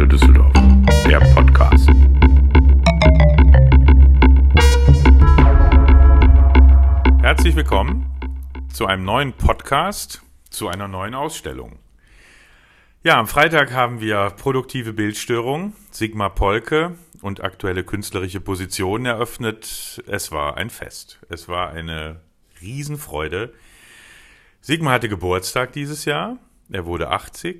Kunsthalle Düsseldorf, der Podcast. Herzlich willkommen zu einem neuen Podcast, zu einer neuen Ausstellung. Ja, am Freitag haben wir produktive Bildstörung, Sigmar Polke und aktuelle künstlerische Positionen eröffnet. Es war ein Fest. Es war eine Riesenfreude. Sigmar hatte Geburtstag dieses Jahr. Er wurde 80.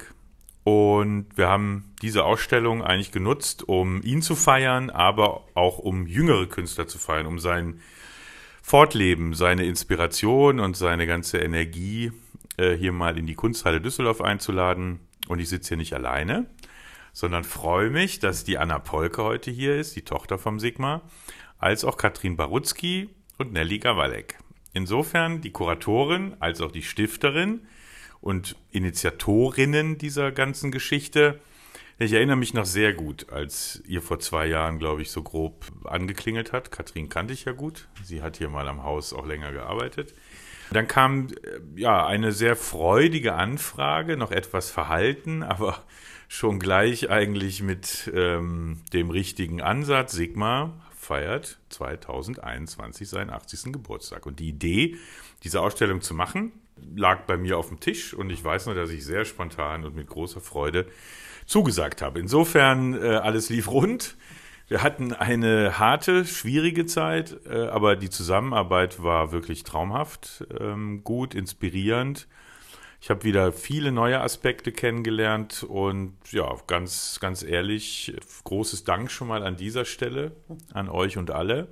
Und wir haben diese Ausstellung eigentlich genutzt, um ihn zu feiern, aber auch um jüngere Künstler zu feiern, um sein Fortleben, seine Inspiration und seine ganze Energie hier mal in die Kunsthalle Düsseldorf einzuladen. Und ich sitze hier nicht alleine, sondern freue mich, dass die Anna Polke heute hier ist, die Tochter vom Sigmar, als auch Katrin Barutzky und Nelly Gawalek. Insofern die Kuratorin als auch die Stifterin und Initiatorinnen dieser ganzen Geschichte. Ich erinnere mich noch sehr gut, als ihr vor 2 Jahren, glaube ich, so grob angeklingelt hat. Katrin kannte ich ja gut. Sie hat hier mal am Haus auch länger gearbeitet. Dann kam eine sehr freudige Anfrage, noch etwas verhalten, aber schon gleich eigentlich mit dem richtigen Ansatz. Sigmar feiert 2021 seinen 80. Geburtstag. Und die Idee, diese Ausstellung zu machen, lag bei mir auf dem Tisch. Und ich weiß nur, dass ich sehr spontan und mit großer Freude zugesagt habe. Insofern alles lief rund. Wir hatten eine harte, schwierige Zeit, aber die Zusammenarbeit war wirklich traumhaft, gut, inspirierend. Ich habe wieder viele neue Aspekte kennengelernt und ja, ganz, ganz ehrlich, großes Dank schon mal an dieser Stelle an euch und alle.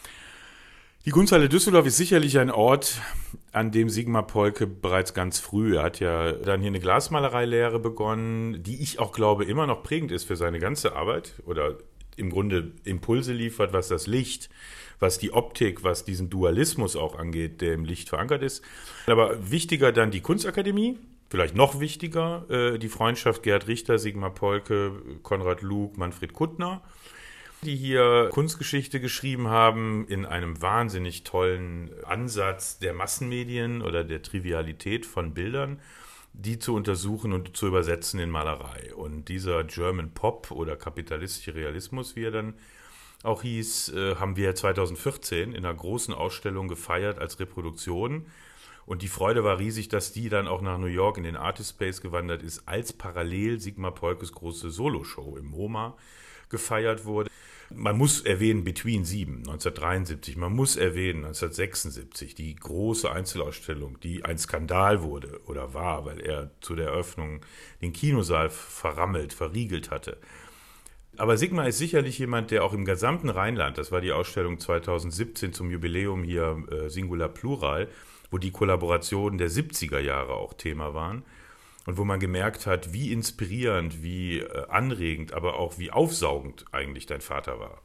Die Kunsthalle Düsseldorf ist sicherlich ein Ort, an dem Sigmar Polke bereits ganz früh, er hat ja dann hier eine Glasmalereilehre begonnen, die ich auch glaube immer noch prägend ist für seine ganze Arbeit oder im Grunde Impulse liefert, was das Licht, was die Optik, was diesen Dualismus auch angeht, der im Licht verankert ist. Aber wichtiger dann die Kunstakademie, vielleicht noch wichtiger die Freundschaft Gerhard Richter, Sigmar Polke, Konrad Luug, Manfred Kuttner, die hier Kunstgeschichte geschrieben haben in einem wahnsinnig tollen Ansatz der Massenmedien oder der Trivialität von Bildern, die zu untersuchen und zu übersetzen in Malerei. Und dieser German Pop oder kapitalistische Realismus, wie er dann auch hieß, haben wir 2014 in einer großen Ausstellung gefeiert als Reproduktion. Und die Freude war riesig, dass die dann auch nach New York in den Artist Space gewandert ist, als parallel Sigmar Polkes große Soloshow im MoMA gefeiert wurde. Man muss erwähnen Between 7, 1973, man muss erwähnen 1976, die große Einzelausstellung, die ein Skandal wurde oder war, weil er zu der Eröffnung den Kinosaal verriegelt hatte. Aber Sigmar ist sicherlich jemand, der auch im gesamten Rheinland, das war die Ausstellung 2017 zum Jubiläum hier Singular Plural, wo die Kollaborationen der 70er Jahre auch Thema waren, und wo man gemerkt hat, wie inspirierend, wie anregend, aber auch wie aufsaugend eigentlich dein Vater war.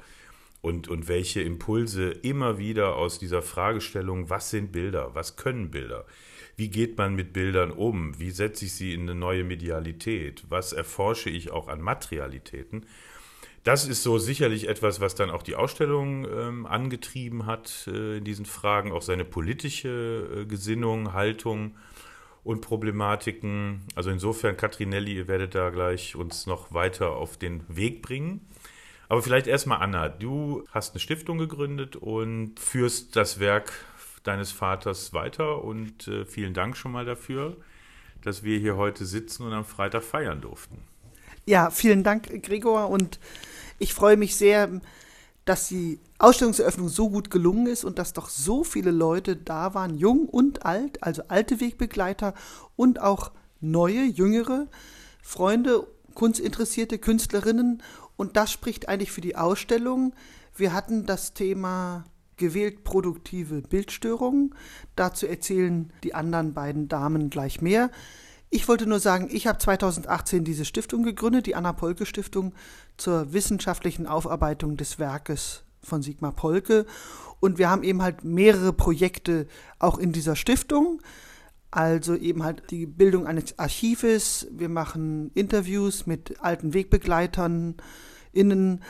Und welche Impulse immer wieder aus dieser Fragestellung, was sind Bilder, was können Bilder, wie geht man mit Bildern um, wie setze ich sie in eine neue Medialität, was erforsche ich auch an Materialitäten. Das ist so sicherlich etwas, was dann auch die Ausstellung angetrieben hat in diesen Fragen, auch seine politische Gesinnung, Haltung und Problematiken. Also insofern, Katrin, Nelly, ihr werdet da gleich uns noch weiter auf den Weg bringen. Aber vielleicht erstmal, Anna, du hast eine Stiftung gegründet und führst das Werk deines Vaters weiter und vielen Dank schon mal dafür, dass wir hier heute sitzen und am Freitag feiern durften. Ja, vielen Dank, Gregor, und ich freue mich sehr, dass die Ausstellungseröffnung so gut gelungen ist und dass doch so viele Leute da waren, jung und alt, also alte Wegbegleiter und auch neue, jüngere Freunde, kunstinteressierte Künstlerinnen. Und das spricht eigentlich für die Ausstellung. Wir hatten das Thema gewählt produktive Bildstörungen. Dazu erzählen die anderen beiden Damen gleich mehr. Ich wollte nur sagen, ich habe 2018 diese Stiftung gegründet, die Anna Polke Stiftung zur wissenschaftlichen Aufarbeitung des Werkes von Sigmar Polke. Und wir haben eben halt mehrere Projekte auch in dieser Stiftung. Also eben halt die Bildung eines Archives. Wir machen Interviews mit alten Wegbegleitern innen.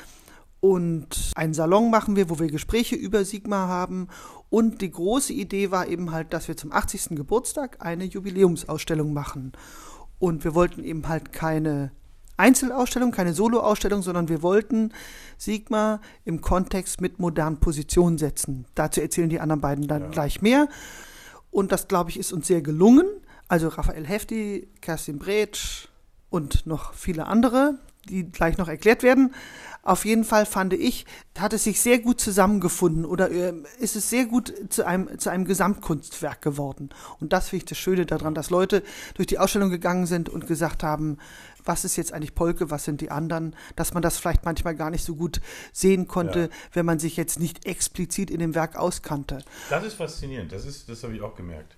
Und einen Salon machen wir, wo wir Gespräche über Sigmar haben. Und die große Idee war eben halt, dass wir zum 80. Geburtstag eine Jubiläumsausstellung machen. Und wir wollten eben halt keine Einzelausstellung, keine Soloausstellung, sondern wir wollten Sigma im Kontext mit modernen Positionen setzen. Dazu erzählen die anderen beiden dann gleich mehr. Und das, glaube ich, ist uns sehr gelungen. Also Raphael Hefti, Kerstin Bretsch und noch viele andere, die gleich noch erklärt werden. Auf jeden Fall fand ich, hat es sich sehr gut zusammengefunden oder ist es sehr gut zu einem Gesamtkunstwerk geworden. Und das finde ich das Schöne daran, dass Leute durch die Ausstellung gegangen sind und gesagt haben, was ist jetzt eigentlich Polke, was sind die anderen, dass man das vielleicht manchmal gar nicht so gut sehen konnte, wenn man sich jetzt nicht explizit in dem Werk auskannte. Das ist faszinierend, das habe ich auch gemerkt.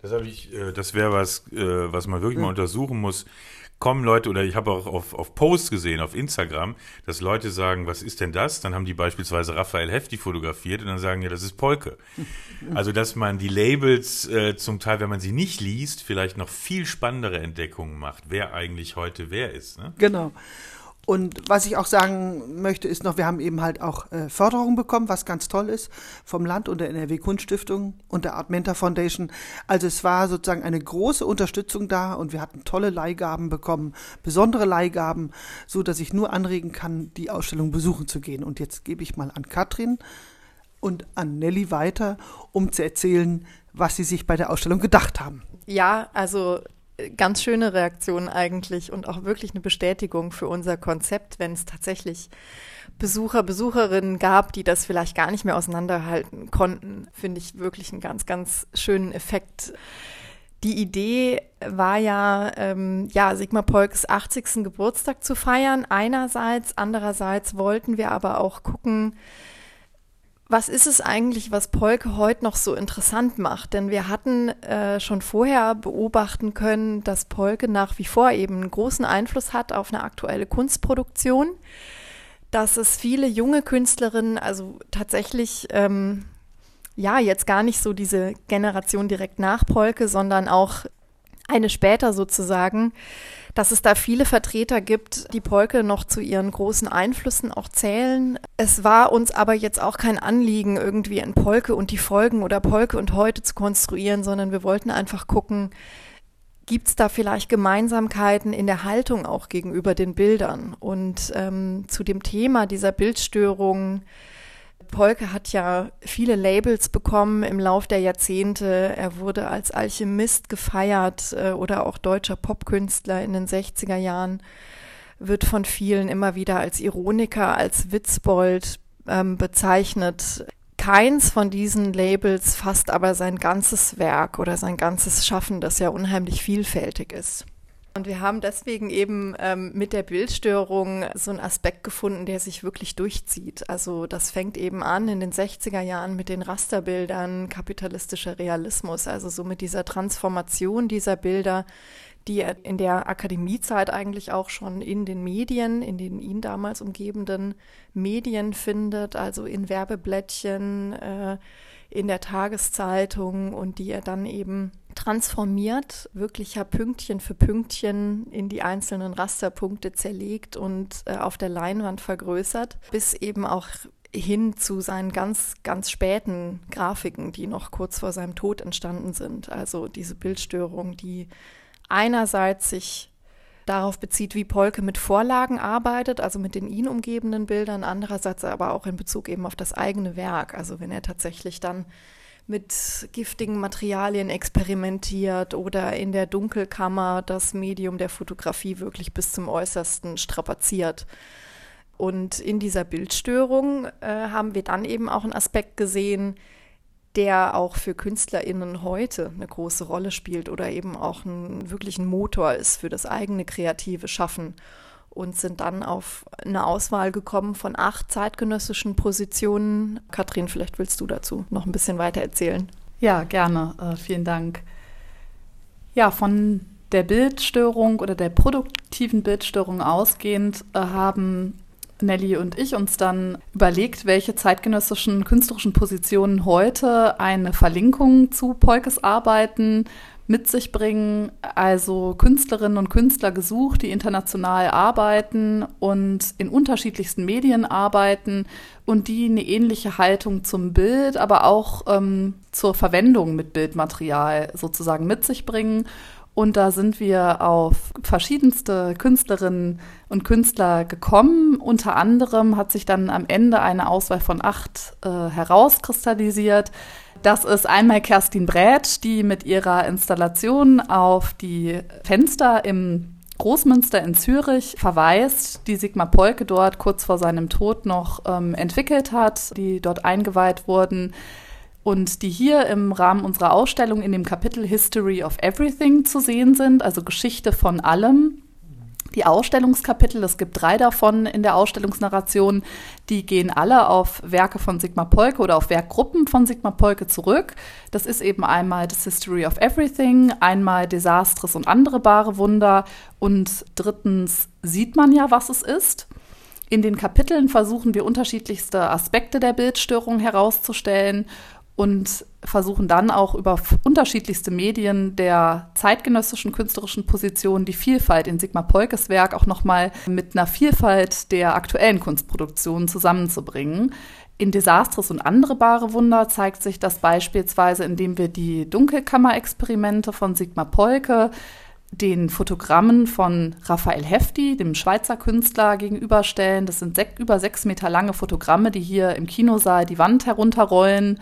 Das wäre was man wirklich mal untersuchen muss. Kommen Leute, oder ich habe auch auf Posts gesehen, auf Instagram, dass Leute sagen, was ist denn das? Dann haben die beispielsweise Raphael Hefti fotografiert und dann sagen, ja, das ist Polke. Also, dass man die Labels zum Teil, wenn man sie nicht liest, vielleicht noch viel spannendere Entdeckungen macht, wer eigentlich heute wer ist. Ne? Genau. Und was ich auch sagen möchte, ist noch, wir haben eben halt auch Förderung bekommen, was ganz toll ist, vom Land und der NRW-Kunststiftung und der Art Mentor Foundation. Also es war sozusagen eine große Unterstützung da und wir hatten tolle Leihgaben bekommen, besondere Leihgaben, so dass ich nur anregen kann, die Ausstellung besuchen zu gehen. Und jetzt gebe ich mal an Katrin und an Nelly weiter, um zu erzählen, was sie sich bei der Ausstellung gedacht haben. Ja, also ganz schöne Reaktion eigentlich und auch wirklich eine Bestätigung für unser Konzept, wenn es tatsächlich Besucher, Besucherinnen gab, die das vielleicht gar nicht mehr auseinanderhalten konnten, finde ich wirklich einen ganz, ganz schönen Effekt. Die Idee war ja, Sigma Polkes 80. Geburtstag zu feiern einerseits, andererseits wollten wir aber auch gucken, was ist es eigentlich, was Polke heute noch so interessant macht? Denn wir hatten schon vorher beobachten können, dass Polke nach wie vor eben einen großen Einfluss hat auf eine aktuelle Kunstproduktion, dass es viele junge Künstlerinnen, also tatsächlich, jetzt gar nicht so diese Generation direkt nach Polke, sondern auch eine später sozusagen, dass es da viele Vertreter gibt, die Polke noch zu ihren großen Einflüssen auch zählen. Es war uns aber jetzt auch kein Anliegen, irgendwie in Polke und die Folgen oder Polke und heute zu konstruieren, sondern wir wollten einfach gucken, gibt es da vielleicht Gemeinsamkeiten in der Haltung auch gegenüber den Bildern? Und zu dem Thema dieser Bildstörung, Polke hat ja viele Labels bekommen im Lauf der Jahrzehnte. Er wurde als Alchemist gefeiert oder auch deutscher Popkünstler in den 60er Jahren, wird von vielen immer wieder als Ironiker, als Witzbold bezeichnet. Keins von diesen Labels fasst aber sein ganzes Werk oder sein ganzes Schaffen, das ja unheimlich vielfältig ist. Und wir haben deswegen eben mit der Bildstörung so einen Aspekt gefunden, der sich wirklich durchzieht. Also das fängt eben an in den 60er Jahren mit den Rasterbildern, kapitalistischer Realismus, also so mit dieser Transformation dieser Bilder, die er in der Akademiezeit eigentlich auch schon in den Medien, in den ihn damals umgebenden Medien findet, also in Werbeblättchen, in der Tageszeitung und die er dann eben transformiert, wirklich Pünktchen für Pünktchen in die einzelnen Rasterpunkte zerlegt und auf der Leinwand vergrößert, bis eben auch hin zu seinen ganz, ganz späten Grafiken, die noch kurz vor seinem Tod entstanden sind. Also diese Bildstörung, die einerseits sich darauf bezieht, wie Polke mit Vorlagen arbeitet, also mit den ihn umgebenden Bildern, andererseits aber auch in Bezug eben auf das eigene Werk. Also wenn er tatsächlich dann mit giftigen Materialien experimentiert oder in der Dunkelkammer das Medium der Fotografie wirklich bis zum Äußersten strapaziert. Und in dieser Bildstörung haben wir dann eben auch einen Aspekt gesehen, der auch für KünstlerInnen heute eine große Rolle spielt oder eben auch wirklich ein Motor ist für das eigene kreative Schaffen. Und sind dann auf eine Auswahl gekommen von 8 zeitgenössischen Positionen. Katrin, vielleicht willst du dazu noch ein bisschen weiter erzählen. Ja, gerne. Vielen Dank. Ja, von der Bildstörung oder der produktiven Bildstörung ausgehend haben Nelly und ich uns dann überlegt, welche zeitgenössischen künstlerischen Positionen heute eine Verlinkung zu Polkes Arbeiten mit sich bringen, also Künstlerinnen und Künstler gesucht, die international arbeiten und in unterschiedlichsten Medien arbeiten und die eine ähnliche Haltung zum Bild, aber auch zur Verwendung mit Bildmaterial sozusagen mit sich bringen Und da sind wir auf verschiedenste Künstlerinnen und Künstler gekommen. Unter anderem hat sich dann am Ende eine Auswahl von 8 herauskristallisiert. Das ist einmal Kerstin Brätsch, die mit ihrer Installation auf die Fenster im Großmünster in Zürich verweist, die Sigmar Polke dort kurz vor seinem Tod noch entwickelt hat, die dort eingeweiht wurden. Und die hier im Rahmen unserer Ausstellung in dem Kapitel History of Everything zu sehen sind, also Geschichte von allem. Die Ausstellungskapitel, es gibt 3 davon in der Ausstellungsnarration, die gehen alle auf Werke von Sigmar Polke oder auf Werkgruppen von Sigmar Polke zurück. Das ist eben einmal das History of Everything, einmal Desastres und andere bare Wunder und drittens sieht man ja, was es ist. In den Kapiteln versuchen wir unterschiedlichste Aspekte der Bildstörung herauszustellen und versuchen dann auch über unterschiedlichste Medien der zeitgenössischen künstlerischen Position die Vielfalt in Sigmar Polkes Werk auch nochmal mit einer Vielfalt der aktuellen Kunstproduktionen zusammenzubringen. In Desastres und andere bare Wunder zeigt sich das beispielsweise, indem wir die Dunkelkammerexperimente von Sigmar Polke den Fotogrammen von Raphael Hefti, dem Schweizer Künstler, gegenüberstellen. Das sind über 6 Meter lange Fotogramme, die hier im Kinosaal die Wand herunterrollen.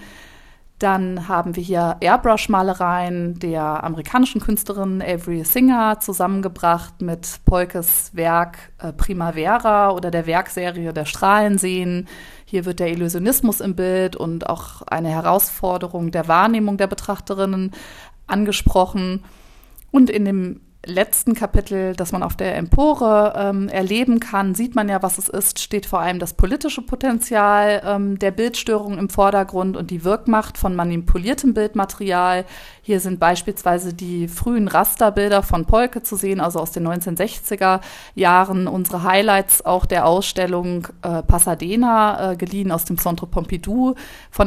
Dann haben wir hier Airbrush-Malereien der amerikanischen Künstlerin Avery Singer zusammengebracht mit Polkes Werk Primavera oder der Werkserie der Strahlenseen. Hier wird der Illusionismus im Bild und auch eine Herausforderung der Wahrnehmung der Betrachterinnen angesprochen. Und in dem letzten Kapitel, das man auf der Empore erleben kann, sieht man ja, was es ist, steht vor allem das politische Potenzial der Bildstörung im Vordergrund und die Wirkmacht von manipuliertem Bildmaterial. Hier sind beispielsweise die frühen Rasterbilder von Polke zu sehen, also aus den 1960er Jahren. Unsere Highlights auch der Ausstellung Pasadena, geliehen aus dem Centre Pompidou von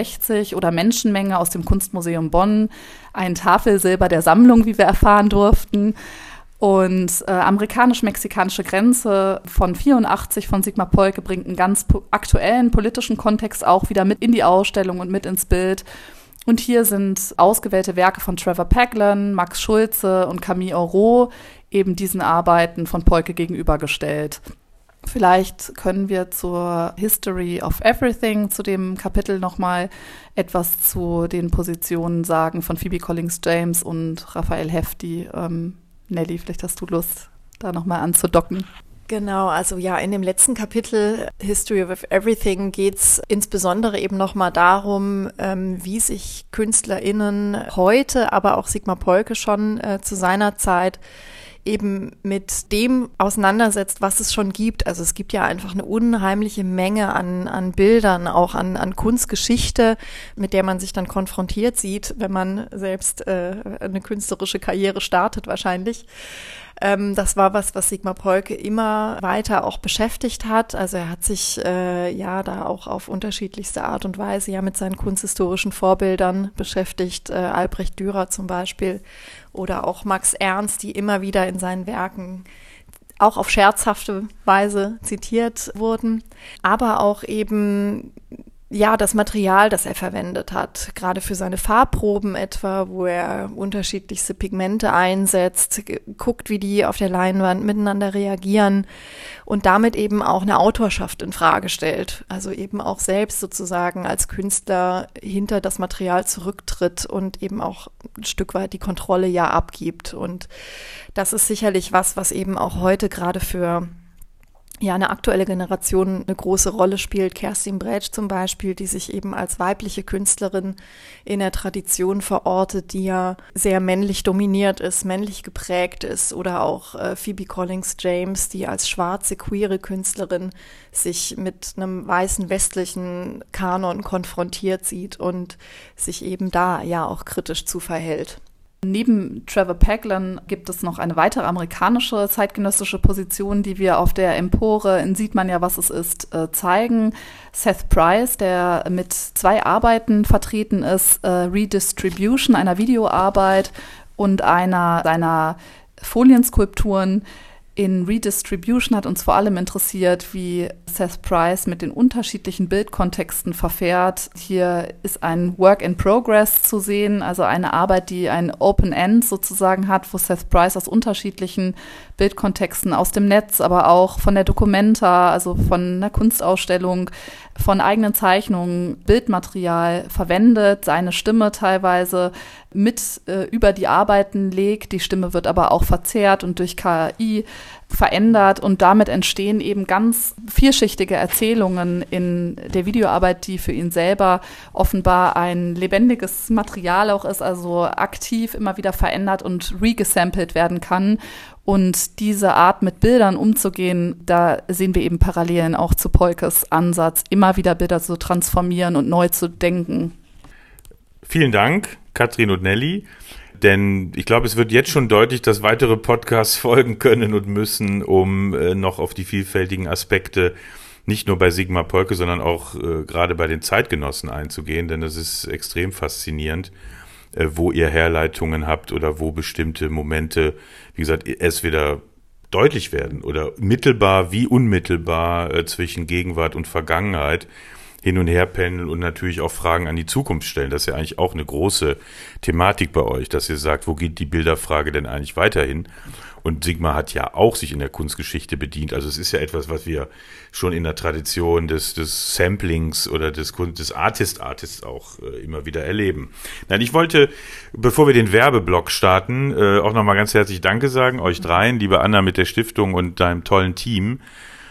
68 oder Menschenmenge aus dem Kunstmuseum Bonn. Ein Tafelsilber der Sammlung, wie wir erfahren durften. Und amerikanisch-mexikanische Grenze von 84 von Sigmar Polke bringt einen ganz aktuellen politischen Kontext auch wieder mit in die Ausstellung und mit ins Bild. Und hier sind ausgewählte Werke von Trevor Paglen, Max Schulze und Camille Auro eben diesen Arbeiten von Polke gegenübergestellt. Vielleicht können wir zur History of Everything, zu dem Kapitel nochmal etwas zu den Positionen sagen von Phoebe Collins-James und Raphael Hefti. Nelly, vielleicht hast du Lust, da nochmal anzudocken. Genau, also ja, in dem letzten Kapitel History of Everything geht es insbesondere eben nochmal darum, wie sich KünstlerInnen heute, aber auch Sigmar Polke schon zu seiner Zeit eben mit dem auseinandersetzt, was es schon gibt. Also es gibt ja einfach eine unheimliche Menge an Bildern, auch an Kunstgeschichte, mit der man sich dann konfrontiert sieht, wenn man selbst eine künstlerische Karriere startet wahrscheinlich. Das war was Sigmar Polke immer weiter auch beschäftigt hat. Also er hat sich da auch auf unterschiedlichste Art und Weise ja mit seinen kunsthistorischen Vorbildern beschäftigt. Albrecht Dürer zum Beispiel oder auch Max Ernst, die immer wieder in seinen Werken auch auf scherzhafte Weise zitiert wurden. Aber auch eben das Material, das er verwendet hat, gerade für seine Farbproben etwa, wo er unterschiedlichste Pigmente einsetzt, guckt, wie die auf der Leinwand miteinander reagieren und damit eben auch eine Autorschaft in Frage stellt. Also eben auch selbst sozusagen als Künstler hinter das Material zurücktritt und eben auch ein Stück weit die Kontrolle ja abgibt. Und das ist sicherlich was eben auch heute gerade für eine aktuelle Generation eine große Rolle spielt. Kerstin Brätsch zum Beispiel, die sich eben als weibliche Künstlerin in der Tradition verortet, die ja sehr männlich dominiert ist, männlich geprägt ist. Oder auch Phoebe Collins-James, die als schwarze, queere Künstlerin sich mit einem weißen westlichen Kanon konfrontiert sieht und sich eben da ja auch kritisch zu verhält. Neben Trevor Paglen gibt es noch eine weitere amerikanische zeitgenössische Position, die wir auf der Empore in Sieht man ja, was es ist, zeigen. Seth Price, der mit 2 Arbeiten vertreten ist, Redistribution, einer Videoarbeit und einer seiner Folienskulpturen, In Redistribution hat uns vor allem interessiert, wie Seth Price mit den unterschiedlichen Bildkontexten verfährt. Hier ist ein Work in Progress zu sehen, also eine Arbeit, die ein Open End sozusagen hat, wo Seth Price aus unterschiedlichen Bildkontexten aus dem Netz, aber auch von der Documenta, also von einer Kunstausstellung, von eigenen Zeichnungen, Bildmaterial verwendet, seine Stimme teilweise mit über die Arbeiten legt. Die Stimme wird aber auch verzerrt und durch KI verändert und damit entstehen eben ganz vielschichtige Erzählungen in der Videoarbeit, die für ihn selber offenbar ein lebendiges Material auch ist, also aktiv immer wieder verändert und regesampelt werden kann. Und diese Art, mit Bildern umzugehen, da sehen wir eben Parallelen auch zu Polkes Ansatz, immer wieder Bilder zu transformieren und neu zu denken. Vielen Dank, Katrin und Nelly. Denn ich glaube, es wird jetzt schon deutlich, dass weitere Podcasts folgen können und müssen, um noch auf die vielfältigen Aspekte nicht nur bei Sigmar Polke, sondern auch gerade bei den Zeitgenossen einzugehen. Denn es ist extrem faszinierend, wo ihr Herleitungen habt oder wo bestimmte Momente, wie gesagt, erst wieder deutlich werden oder mittelbar wie unmittelbar zwischen Gegenwart und Vergangenheit hin und her pendeln und natürlich auch Fragen an die Zukunft stellen. Das ist ja eigentlich auch eine große Thematik bei euch, dass ihr sagt, wo geht die Bilderfrage denn eigentlich weiterhin? Und Sigmar hat ja auch sich in der Kunstgeschichte bedient. Also es ist ja etwas, was wir schon in der Tradition des Samplings oder des Artists auch immer wieder erleben. Nein, ich wollte, bevor wir den Werbeblock starten, auch nochmal ganz herzlich Danke sagen, euch dreien, liebe Anna mit der Stiftung und deinem tollen Team.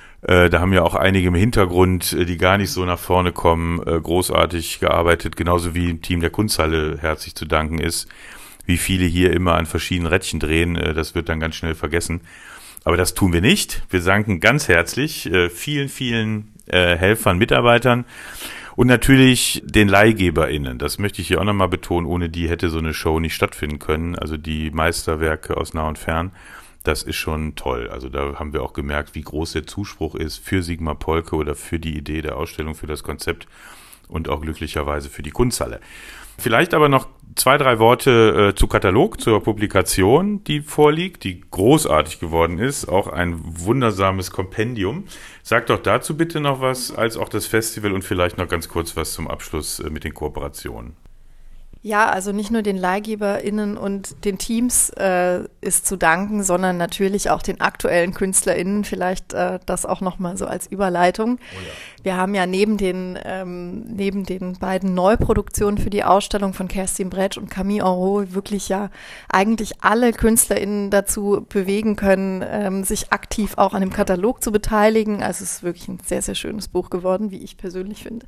Da haben ja auch einige im Hintergrund, die gar nicht so nach vorne kommen, großartig gearbeitet, genauso wie im Team der Kunsthalle herzlich zu danken ist, wie viele hier immer an verschiedenen Rädchen drehen, das wird dann ganz schnell vergessen. Aber das tun wir nicht. Wir danken ganz herzlich vielen Helfern, Mitarbeitern und natürlich den LeihgeberInnen. Das möchte ich hier auch nochmal betonen, ohne die hätte so eine Show nicht stattfinden können, also die Meisterwerke aus nah und fern. Das ist schon toll. Also da haben wir auch gemerkt, wie groß der Zuspruch ist für Sigmar Polke oder für die Idee der Ausstellung, für das Konzept und auch glücklicherweise für die Kunsthalle. Vielleicht aber noch 2, 3 Worte zu Katalog, zur Publikation, die vorliegt, die großartig geworden ist. Auch ein wundersames Kompendium. Sag doch dazu bitte noch was, als auch das Festival und vielleicht noch ganz kurz was zum Abschluss mit den Kooperationen. Ja, also nicht nur den LeihgeberInnen und den Teams ist zu danken, sondern natürlich auch den aktuellen KünstlerInnen, vielleicht das auch nochmal so als Überleitung. Oh ja. Wir haben ja neben den beiden Neuproduktionen für die Ausstellung von Kerstin Bretsch und Camille Enrault wirklich ja eigentlich alle KünstlerInnen dazu bewegen können, sich aktiv auch an dem Katalog zu beteiligen. Also es ist wirklich ein sehr, sehr schönes Buch geworden, wie ich persönlich finde.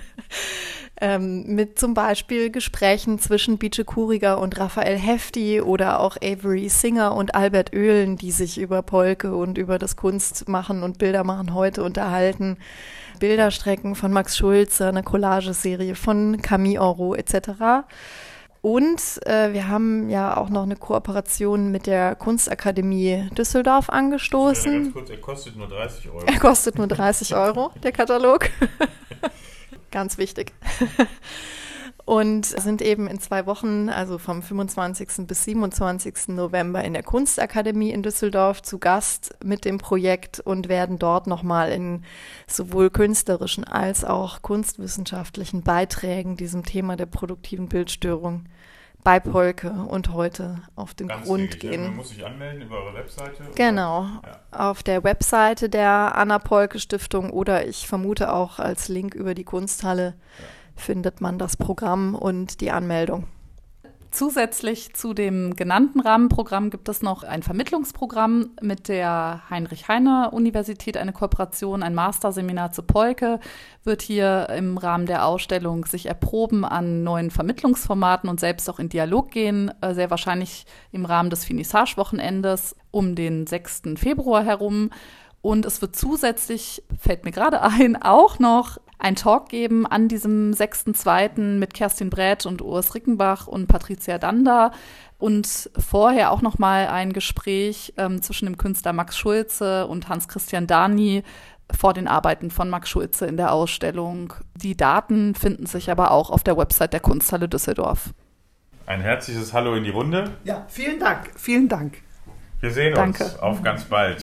Mit zum Beispiel Gesprächen zwischen Bice Kuriger und Raphael Hefti oder auch Avery Singer und Albert Oehlen, die sich über Polke und über das Kunstmachen und Bildermachen heute unterhalten. Bilderstrecken von Max Schulze, eine Collageserie von Camille Enrault etc. Und wir haben ja auch noch eine Kooperation mit der Kunstakademie Düsseldorf angestoßen. Ganz kurz, er kostet nur 30 €. Er kostet nur 30 €, der Katalog. Ganz wichtig. Und sind eben in 2 Wochen, also vom 25. bis 27. November in der Kunstakademie in Düsseldorf zu Gast mit dem Projekt und werden dort nochmal in sowohl künstlerischen als auch kunstwissenschaftlichen Beiträgen diesem Thema der produktiven Bildstörung bei Polke und heute auf den Grund gehen. Man muss sich anmelden über eure Webseite? Genau, ja. Auf der Webseite der Anna Polke Stiftung oder ich vermute auch als Link über die Kunsthalle findet man das Programm und die Anmeldung. Zusätzlich zu dem genannten Rahmenprogramm gibt es noch ein Vermittlungsprogramm mit der Heinrich-Heine-Universität, eine Kooperation, ein Masterseminar zu Polke, wird hier im Rahmen der Ausstellung sich erproben an neuen Vermittlungsformaten und selbst auch in Dialog gehen, sehr wahrscheinlich im Rahmen des Finissage-Wochenendes um den 6. Februar herum. Und es wird zusätzlich, fällt mir gerade ein, auch noch ein Talk geben an diesem 6.2. mit Kerstin Bretsch und Urs Rickenbach und Patricia Dander und vorher auch noch mal ein Gespräch zwischen dem Künstler Max Schulze und Hans-Christian Dani vor den Arbeiten von Max Schulze in der Ausstellung. Die Daten finden sich aber auch auf der Website der Kunsthalle Düsseldorf. Ein herzliches Hallo in die Runde. Ja, vielen Dank. Vielen Dank. Wir sehen uns. Auf ganz bald.